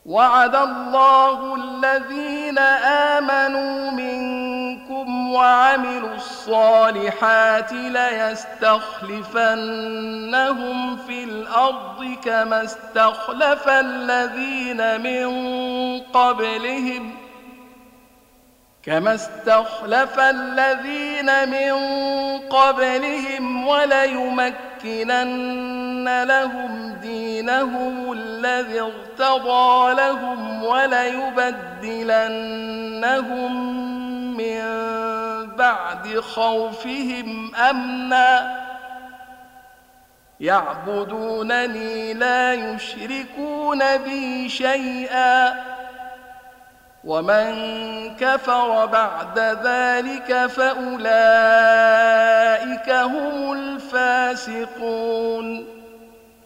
وعد الله الذين آمنوا منكم وعملوا الصالحات ليستخلفنهم في الأرض كما استخلف الذين من قبلهم وليمكنن لهم دينهم الذي ارتضى لهم وليبدلنهم من بعد خوفهم أمنا يعبدونني لا يشركون بي شيئا ومن كفر بعد ذلك فأولئك هم الفاسقون